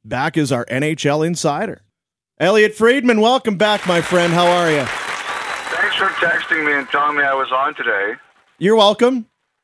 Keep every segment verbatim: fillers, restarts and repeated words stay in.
back as our N H L insider. Elliot Friedman, welcome back, my friend. How are you? Thanks for texting me and telling me I was on today. You're welcome.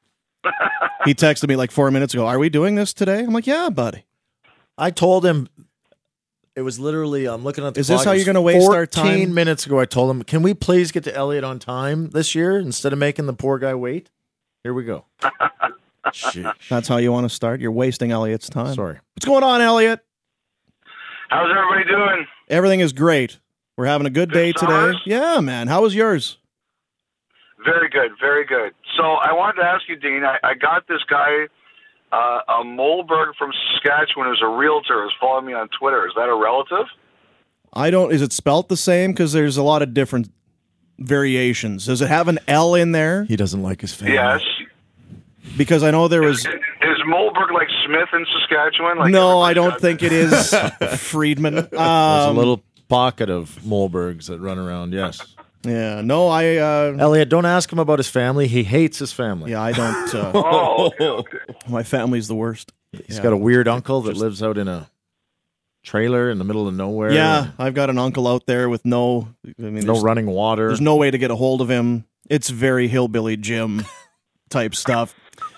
He texted me like four minutes ago. Are we doing this today? I'm like, yeah, buddy. I told him it was literally, I'm looking at the Is clock. this how It was you're going to waste our fourteen time? minutes ago, I told him, can we please get to Elliot on time this year instead of making the poor guy wait? Here we go. Sheesh. That's how you want to start? You're wasting Elliot's time. Sorry. What's going on, Elliot? How's everybody doing? Everything is great. We're having a good, Good day today. summers? Yeah, man. How was yours? Very good, very good. So I wanted to ask you, Dean, I, I got this guy, uh, a Mohlberg from Saskatchewan, who's a realtor, who's following me on Twitter. Is that a relative? I don't. Is it spelt the same? Because there's a lot of different variations. Does it have an L in there? He doesn't like his family. Yes. Because I know there was. Is, is Mohlberg like Smith in Saskatchewan? Like No, I everybody's don't got- think it is. Friedman. Um, There's a little pocket of Mohlbergs that run around, yes. Yeah. No, I. Uh, Elliot, don't ask him about his family. He hates his family. yeah, I don't. Uh, Oh, okay, okay. my family's the worst. He's Yeah. got a weird uncle that lives out in a trailer in the middle of nowhere. Yeah, I've got an uncle out there with no. I mean, No there's, running water. there's no way to get a hold of him. It's very hillbilly Jim type stuff.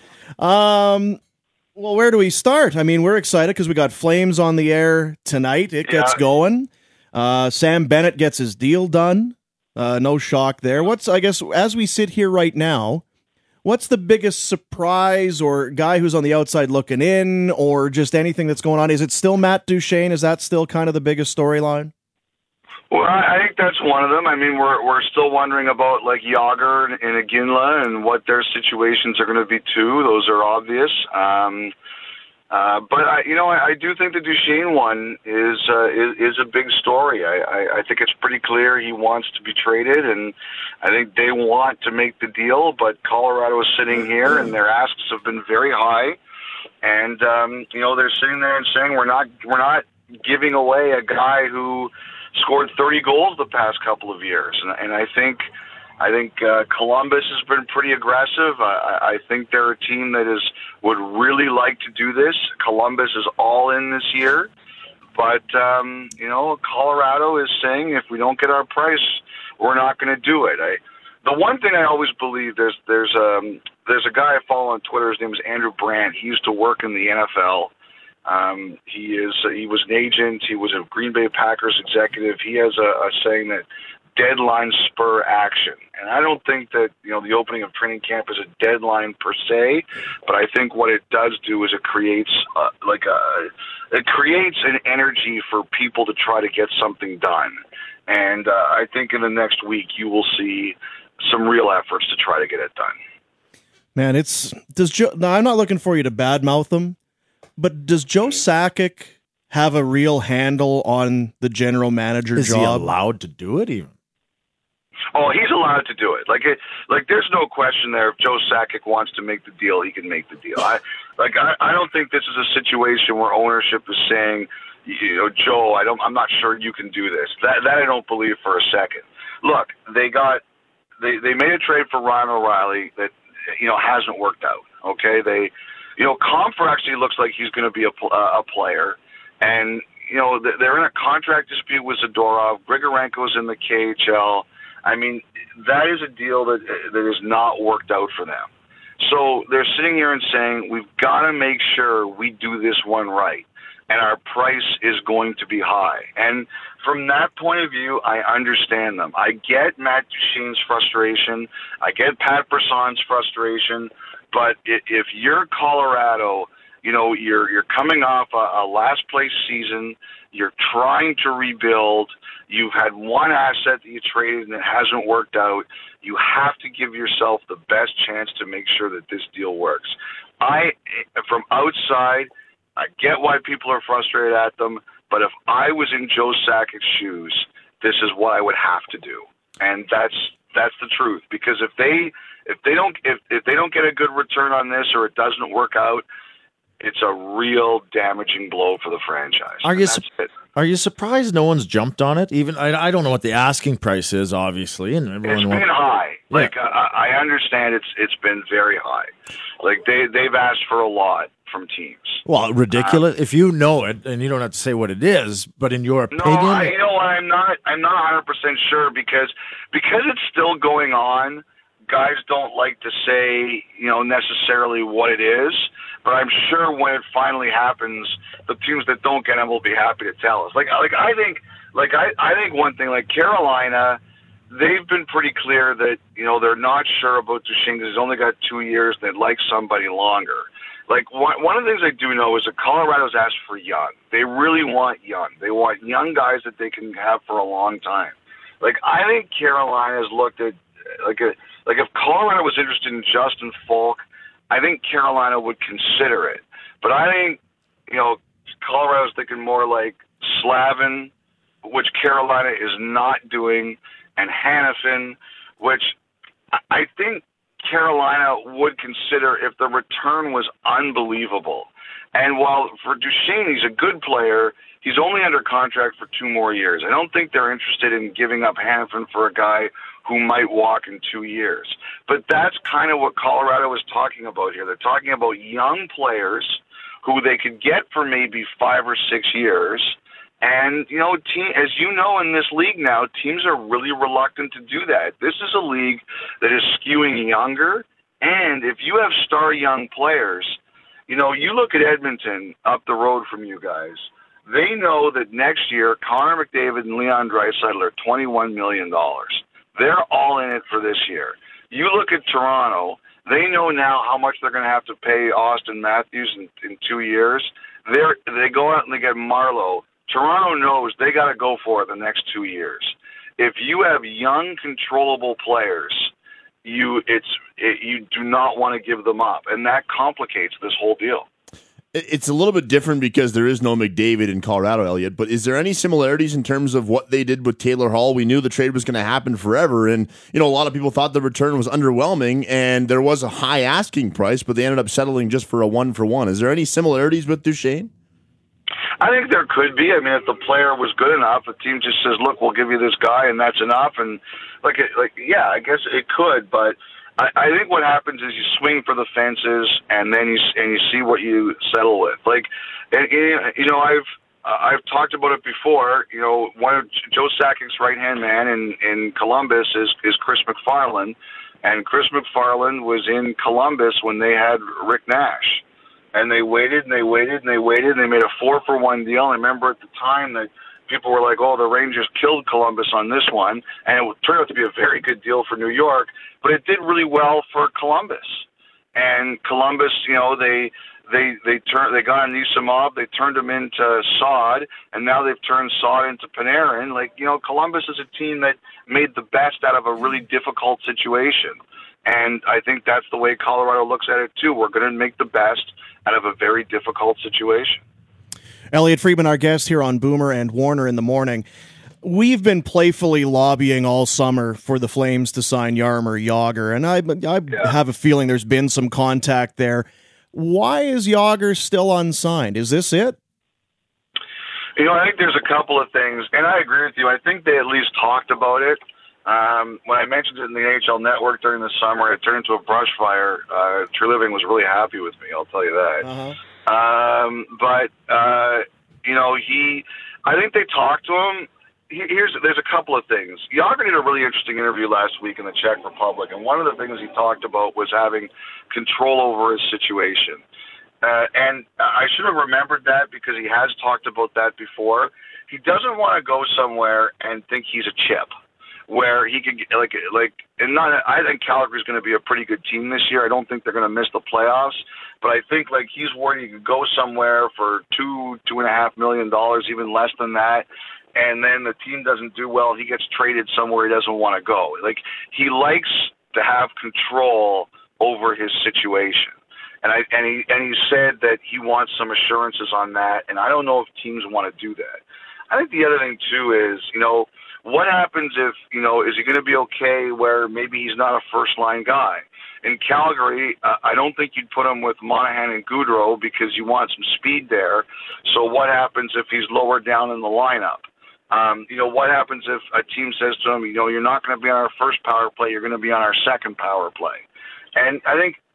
Um. Well, where do we start? I mean, we're excited because we got Flames on the air tonight. It gets Yeah. going. Uh, Sam Bennett gets his deal done. Uh, no shock there. What's, I guess, as we sit here right now, what's the biggest surprise or guy who's on the outside looking in or just anything that's going on? Is it still Matt Duchene? Is that still kind of the biggest storyline? Well, I I think that's one of them. I mean, we're we're still wondering about like Yager and, and Iginla and what their situations are going to be too. Those are obvious. Um, uh, but I, you know, I, I do think the Duchene one is uh, is, is a big story. I, I, I think it's pretty clear he wants to be traded, and I think they want to make the deal. But Colorado is sitting here, and their asks have been very high, and um, you know, they're sitting there and saying we're not we're not giving away a guy who scored thirty goals the past couple of years, and, and I think, I think uh, Columbus has been pretty aggressive. I, I think they're a team that is would really like to do this. Columbus is all in this year, but um, you know, Colorado is saying if we don't get our price, we're not going to do it. I, the one thing I always believe there's there's um there's a guy I follow on Twitter. His name is Andrew Brandt. He used to work in the N F L. Um, he is. He was an agent. He was a Green Bay Packers executive. He has a, a saying that deadlines spur action, and I don't think that you know the opening of training camp is a deadline per se, but I think what it does do is it creates uh, like a it creates an energy for people to try to get something done, and uh, I think in the next week you will see some real efforts to try to get it done. Man, it's does Joe. Now, I'm not looking for you to badmouth him, but does Joe Sakic have a real handle on the general manager Is job? he allowed to do it even? Oh, he's allowed to do it. Like, it, like there's no question there. If Joe Sakic wants to make the deal, he can make the deal. I, like, I, I don't think this is a situation where ownership is saying, you know, Joe, I don't, I'm not sure you can do this. That, that I don't believe for a second. Look, they got, they, they made a trade for Ryan O'Reilly that, you know, hasn't worked out. Okay, they, you know, Comfer actually looks like he's going to be a, a player, and you know, they're in a contract dispute with Zadorov. Grigorenko's in the K H L. I mean, that is a deal that that has not worked out for them. So they're sitting here and saying, we've got to make sure we do this one right, and our price is going to be high. And from that point of view, I understand them. I get Matt Duchene's frustration. I get Pat Brisson's frustration. But if you're Colorado, you know, you're you're coming off a, a last place season, you're trying to rebuild, you've had one asset that you traded and it hasn't worked out, you have to give yourself the best chance to make sure that this deal works. I, from outside, I get why people are frustrated at them, but if I was in Joe Sakic's shoes, this is what I would have to do. And that's that's the truth. Because if they if they don't if, if they don't get a good return on this or it doesn't work out, it's a real damaging blow for the franchise. Are And you that's su- it. Are you surprised no one's jumped on it? Even I, I don't know what the asking price is, obviously, and everyone It's wants- been high. Yeah. Like I, I understand, it's it's been very high. Like they they've asked for a lot, from teams. Well, ridiculous. Um, if you know it, and you don't have to say what it is, but in your opinion, no, I, you know what? I'm not. I'm not one hundred percent sure because because it's still going on. Guys don't like to say, you know, necessarily what it is, but I'm sure when it finally happens, the teams that don't get him will be happy to tell us. Like, like I think, like I, I think one thing, like Carolina, they've been pretty clear that, you know, they're not sure about Duchesne because he's only got two years. They'd like somebody longer. Like, one, one of the things I do know is that Colorado's asked for young. They really want young. They want young guys that they can have for a long time. Like, I think Carolina's looked at, like, a, like if Colorado was interested in Justin Falk, I think Carolina would consider it. But I think, you know, Colorado's thinking more like Slavin, which Carolina is not doing, and Hanifin, which I think Carolina would consider if the return was unbelievable. And while for Duchesne, he's a good player, he's only under contract for two more years. I don't think they're interested in giving up Hanifin for a guy who might walk in two years. But that's kind of what Colorado is talking about here. They're talking about young players who they could get for maybe five or six years. And, you know, team, as you know, in this league now, teams are really reluctant to do that. This is a league that is skewing younger. And if you have star young players, you know, you look at Edmonton up the road from you guys, they know that next year Connor McDavid and Leon Draisaitl are twenty-one million dollars. They're all in it for this year. You look at Toronto, they know now how much they're going to have to pay Austin Matthews in, in two years. They're, they go out and they get Marleau. Toronto knows they got to go for it the next two years. If you have young, controllable players, you it's it, you do not want to give them up, and that complicates this whole deal. It's a little bit different because there is no McDavid in Colorado, Elliot, but is there any similarities in terms of what they did with Taylor Hall? We knew the trade was going to happen forever, and you know a lot of people thought the return was underwhelming, and there was a high asking price, but they ended up settling just for a one-for-one. Is there any similarities with Duchesne? I think there could be. I mean, if the player was good enough, the team just says, look, we'll give you this guy, and that's enough. And, like, like yeah, I guess it could, but I, I think what happens is you swing for the fences, and then you and you see what you settle with. Like, and, you know, I've uh, I've talked about it before. You know, one of Joe Sakic's right-hand man in, in Columbus is, is Chris McFarland, and Chris McFarland was in Columbus when they had Rick Nash. And they waited and they waited and they waited and they made a four for one deal. And I remember at the time that people were like, oh, the Rangers killed Columbus on this one. And it turned out to be a very good deal for New York, but it did really well for Columbus. And Columbus, you know, they they they turned they got Anisimov, they turned him into Saad, and now they've turned Saad into Panarin. Like, you know, Columbus is a team that made the best out of a really difficult situation. And I think that's the way Colorado looks at it, too. We're going to make the best out of a very difficult situation. Elliot Friedman, our guest here on Boomer and Warner in the Morning. We've been playfully lobbying all summer for the Flames to sign Jaromir Jagr, and I, I yeah. have a feeling there's been some contact there. Why is Jagr still unsigned? Is this it? You know, I think there's a couple of things, and I agree with you. I think they at least talked about it. Um, when I mentioned it in the N H L Network during the summer, it turned into a brush fire. Uh, True Living was really happy with me, I'll tell you that. Uh-huh. Um, but, uh, you know, he, I think they talked to him. He, here's, there's a couple of things. Jagr did a really interesting interview last week in the Czech Republic, and one of the things he talked about was having control over his situation. Uh, and I should have remembered that because he has talked about that before. He doesn't want to go somewhere and think he's a chip, where he could like like and not. I think Calgary's going to be a pretty good team this year. I don't think they're going to miss the playoffs, but I think like he's worried he could go somewhere for two two and a half million dollars, even less than that, and then the team doesn't do well. He gets traded somewhere he doesn't want to go. Like he likes to have control over his situation, and I and he and he said that he wants some assurances on that, and I don't know if teams want to do that. I think the other thing too is you know. What happens if, you know, is he going to be okay where maybe he's not a first-line guy? In Calgary, uh, I don't think you'd put him with Monahan and Goudreau because you want some speed there. So what happens if he's lower down in the lineup? Um, you know, what happens if a team says to him, you know, you're not going to be on our first power play, you're going to be on our second power play? And I think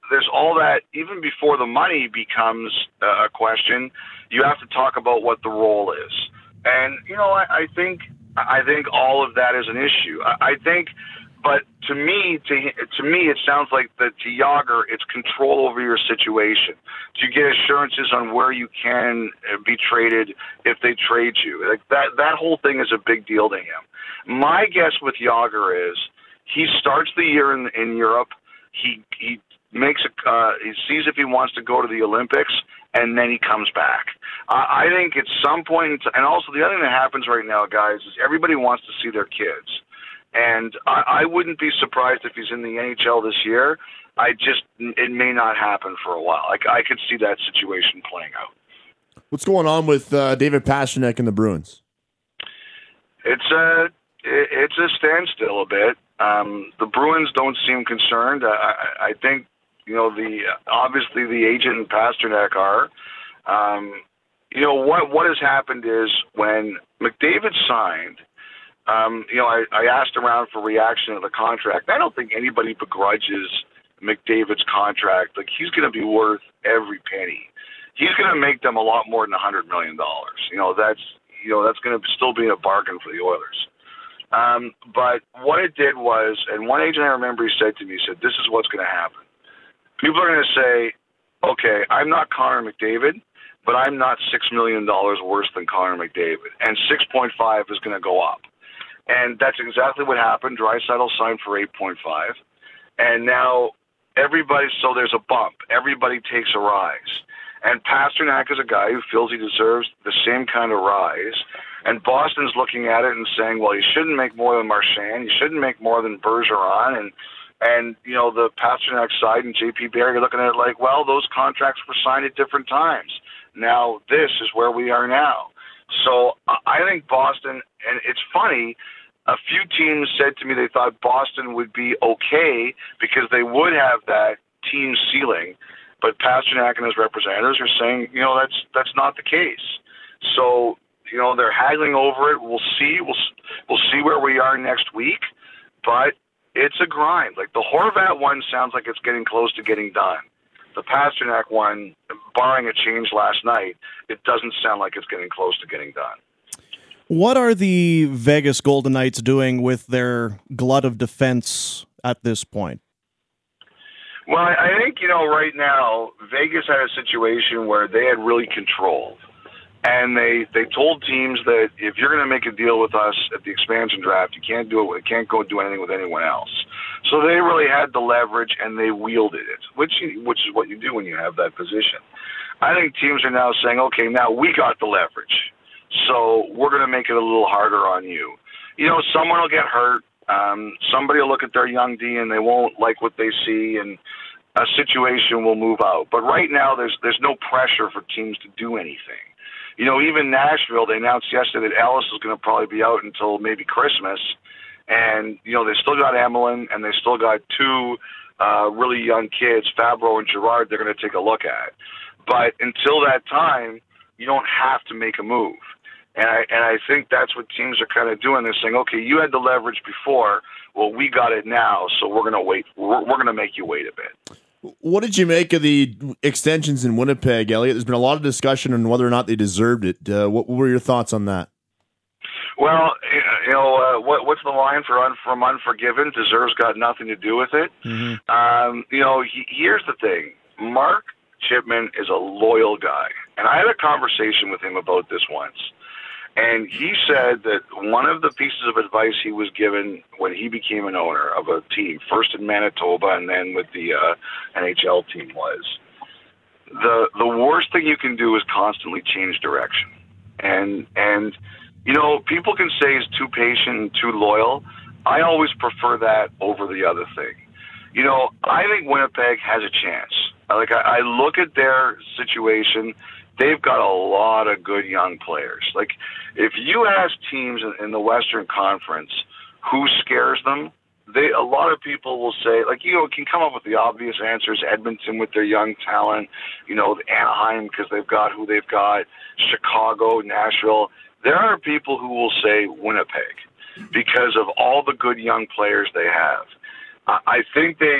there's all that, even before the money becomes a question, you have to talk about what the role is. And, you know, I, I think I think all of that is an issue. I, I think, but to me, to to me, it sounds like that to Jágr, it's control over your situation. Do you get assurances on where you can be traded if they trade you? Like that, that whole thing is a big deal to him. My guess with Jágr is he starts the year in, in Europe. He he makes a uh, he sees if he wants to go to the Olympics, and then he comes back. Uh, I think at some point, and also the other thing that happens right now, guys, is everybody wants to see their kids. And I, I wouldn't be surprised if he's in the N H L this year. I just, it may not happen for a while. Like I could see that situation playing out. What's going on with uh, David Pastrnak and the Bruins? It's a, it's a standstill a bit. Um, the Bruins don't seem concerned. I, I think, you know, the obviously the agent and Pastrnak are. Um, you know what? What has happened is when McDavid signed. Um, you know, I, I asked around for reaction to the contract. I don't think anybody begrudges McDavid's contract. Like, he's going to be worth every penny. He's going to make them a lot more than one hundred million dollars. You know, that's, you know, that's going to still be a bargain for the Oilers. Um, but what it did was, and one agent I remember he said to me, he said, this is what's going to happen. People are going to say, okay, I'm not Connor McDavid, but I'm not six million dollars worse than Connor McDavid. And six point five is going to go up. And that's exactly what happened. Draisaitl signed for eight point five. And now everybody, so there's a bump. Everybody takes a rise. And Pastrnak is a guy who feels he deserves the same kind of rise. And Boston's looking at it and saying, well, he shouldn't make more than Marchand. He shouldn't make more than Bergeron. And, and you know, the Pastrnak side and J P Barry are looking at it like, well, those contracts were signed at different times. Now this is where we are now. So I think Boston, and it's funny, a few teams said to me they thought Boston would be okay because they would have that team ceiling, but Pastrnak and his representatives are saying, you know, that's that's not the case. So, you know, they're haggling over it. We'll see. We'll we'll see where we are next week, but it's a grind. Like the Horvat one sounds like it's getting close to getting done. The Pastrnak one, barring a change last night, it doesn't sound like it's getting close to getting done. What are the Vegas Golden Knights doing with their glut of defense at this point? Well, I think, you know, right now, Vegas had a situation where they had really control. And they, they told teams that if you're going to make a deal with us at the expansion draft, you can't do it. You can't go do anything with anyone else. So they really had the leverage, and they wielded it, which which is what you do when you have that position. I think teams are now saying, okay, now we got the leverage. So we're going to make it a little harder on you. You know, someone will get hurt. Um, somebody will look at their young D and they won't like what they see, and a situation will move out. But right now, there's there's no pressure for teams to do anything. You know, even Nashville, they announced yesterday that Ellis is going to probably be out until maybe Christmas. And, you know, they still got Emelin, and they still got two uh, really young kids, Fabro and Girard, they're going to take a look at. But until that time, you don't have to make a move. And I and I think that's what teams are kind of doing. They're saying, okay, you had the leverage before. Well, we got it now, so we're going to wait. We're, we're going to make you wait a bit. What did you make of the extensions in Winnipeg, Elliot? There's been a lot of discussion on whether or not they deserved it. Uh, what, what were your thoughts on that? Well, you know, uh, what, what's the line for un, from Unforgiven? Deserves got nothing to do with it. Mm-hmm. Um, you know, he, here's the thing. Mark Chipman is a loyal guy. And I had a conversation with him about this once. And he said that one of the pieces of advice he was given when he became an owner of a team, first in Manitoba and then with the uh, N H L team, was the the worst thing you can do is constantly change direction. And, and you know, people can say he's too patient and too loyal. I always prefer that over the other thing. You know, I think Winnipeg has a chance. Like, I, I look at their situation. They've got a lot of good young players. Like, if you ask teams in, in the Western Conference who scares them, they a lot of people will say, like, you know, can come up with the obvious answers. Edmonton with their young talent, you know, Anaheim because they've got who they've got, Chicago, Nashville. There are people who will say Winnipeg because of all the good young players they have. I, I think they've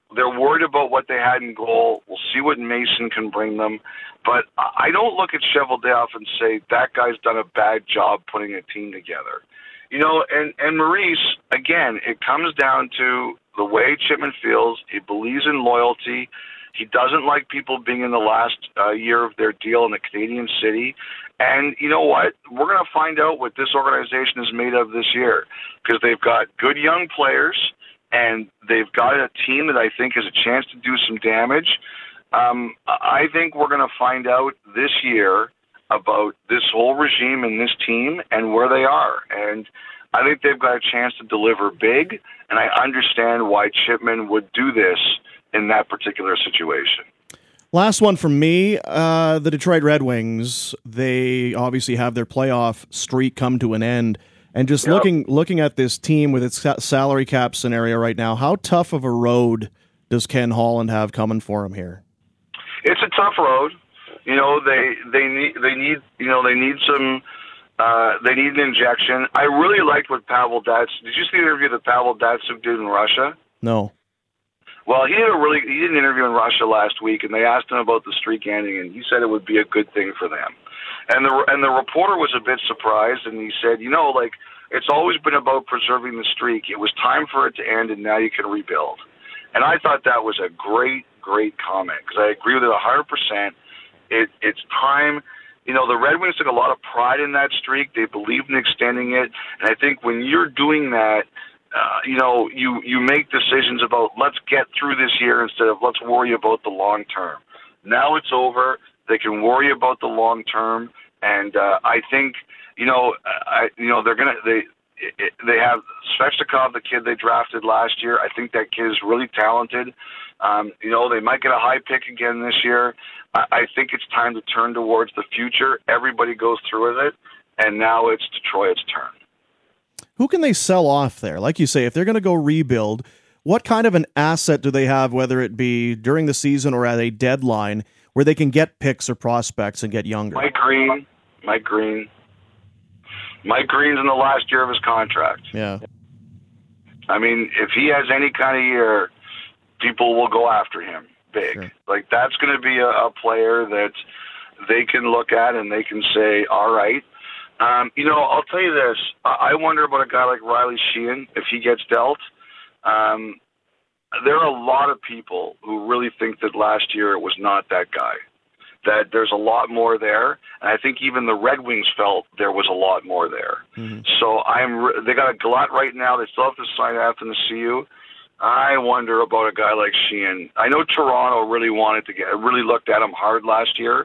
they're worried about what they had in goal. We'll see what Mason can bring them. But I don't look at Cheveldayoff and say, that guy's done a bad job putting a team together. You know, and, and Maurice, again, it comes down to the way Chipman feels. He believes in loyalty. He doesn't like people being in the last uh, year of their deal in the Canadian city. And you know what? We're going to find out what this organization is made of this year, because they've got good young players, and they've got a team that I think has a chance to do some damage. Um, I think we're going to find out this year about this whole regime and this team and where they are. And I think they've got a chance to deliver big, and I understand why Chipman would do this in that particular situation. Last one from me, uh, the Detroit Red Wings, they obviously have their playoff streak come to an end. And just Yep. looking looking at this team with its sa- salary cap scenario right now, how tough of a road does Ken Holland have coming for him here? It's a tough road. You know, they they need they need you know they need some uh, they need an injection. I really liked what Pavel Datsyuk. Did you see the interview that Pavel Datsyuk did in Russia? No. Well, he did a really he did an interview in Russia last week, and they asked him about the streak ending, and he said it would be a good thing for them. And the and the reporter was a bit surprised, and he said, you know, like, it's always been about preserving the streak. It was time for it to end, and now you can rebuild. And I thought that was a great, great comment, because I agree with it one hundred percent. It, it's time. You know, the Red Wings took a lot of pride in that streak. They believed in extending it. And I think when you're doing that, uh, you know, you, you make decisions about, let's get through this year instead of let's worry about the long term. Now it's over. They can worry about the long term. And uh, I think, you know, I, you know, they're going to, they, they have Svechnikov, the kid they drafted last year. I think that kid is really talented. Um, you know, they might get a high pick again this year. I, I think it's time to turn towards the future. Everybody goes through with it, and now it's Detroit's turn. Who can they sell off there? Like you say, if they're going to go rebuild, what kind of an asset do they have, whether it be during the season or at a deadline, where they can get picks or prospects and get younger? Mike Green. Mike Green. Mike Green's in the last year of his contract. Yeah. I mean, if he has any kind of year, people will go after him big. Sure. Like, that's going to be a, a player that they can look at and they can say, all right. Um, you know, I'll tell you this. I wonder about a guy like Riley Sheehan, if he gets dealt. Um, there are a lot of people who really think that last year it was not that guy, that there's a lot more there. And I think even the Red Wings felt there was a lot more there. Mm-hmm. So I'm. Re- they got a glut right now. They still have to sign after the C U. I wonder about a guy like Sheehan. I know Toronto really wanted to get, really looked at him hard last year,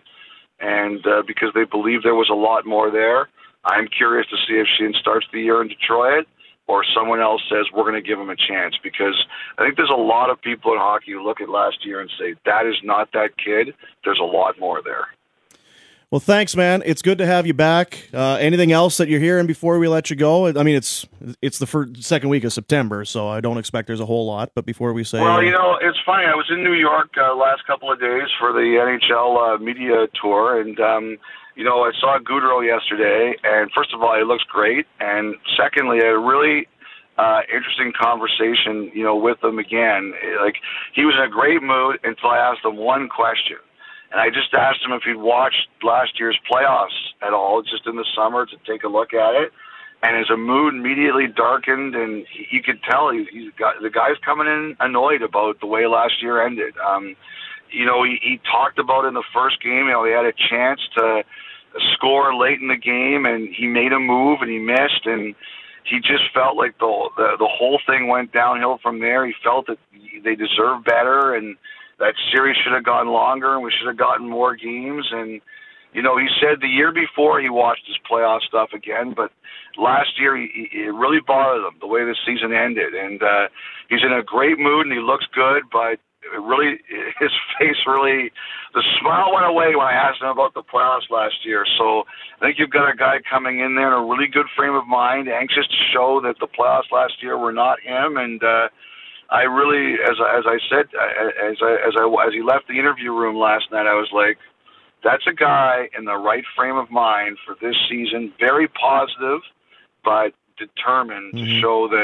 and uh, because they believed there was a lot more there. I'm curious to see if Sheehan starts the year in Detroit, or someone else says we're going to give him a chance, because I think there's a lot of people in hockey who look at last year and say, that is not that kid. There's a lot more there. Well, thanks, man. It's good to have you back. Uh, anything else that you're hearing before we let you go? I mean, it's it's the first, second week of September, so I don't expect there's a whole lot. But before we say... Well, uh, you know, it's funny. I was in New York uh, last couple of days for the N H L uh, media tour, and... Um, You know, I saw Goudreau yesterday, and first of all, he looks great. And secondly, I had a really uh, interesting conversation, you know, with him again. Like, he was in a great mood until I asked him one question. And I just asked him if he'd watched last year's playoffs at all, just in the summer, to take a look at it. And his mood immediately darkened, and he, you could tell he, he's got, the guy's coming in annoyed about the way last year ended. Um, you know, he, he talked about in the first game, you know, he had a chance to score late in the game, and he made a move and he missed, and he just felt like the, the the whole thing went downhill from there. He felt that they deserved better, and that series should have gone longer, and we should have gotten more games. And you know, he said the year before he watched his playoff stuff again, but last year he, he, it really bothered him the way the season ended. And uh, he's in a great mood and he looks good, but it really, his face really, the smile went away when I asked him about the playoffs last year. So I think you've got a guy coming in there in a really good frame of mind, anxious to show that the playoffs last year were not him. And uh, I really, as I, as I said, as I, as I as he left the interview room last night, I was like, that's a guy in the right frame of mind for this season. Very positive, but determined mm-hmm. to show that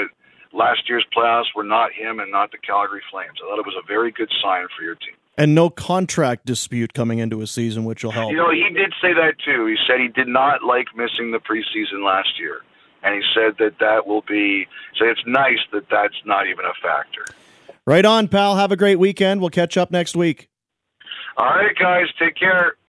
last year's playoffs were not him and not the Calgary Flames. I thought it was a very good sign for your team. And no contract dispute coming into a season, which will help. You know, he did say that too. He said he did not like missing the preseason last year. And he said that that will be, so it's nice that that's not even a factor. Right on, pal. Have a great weekend. We'll catch up next week. All right, guys. Take care.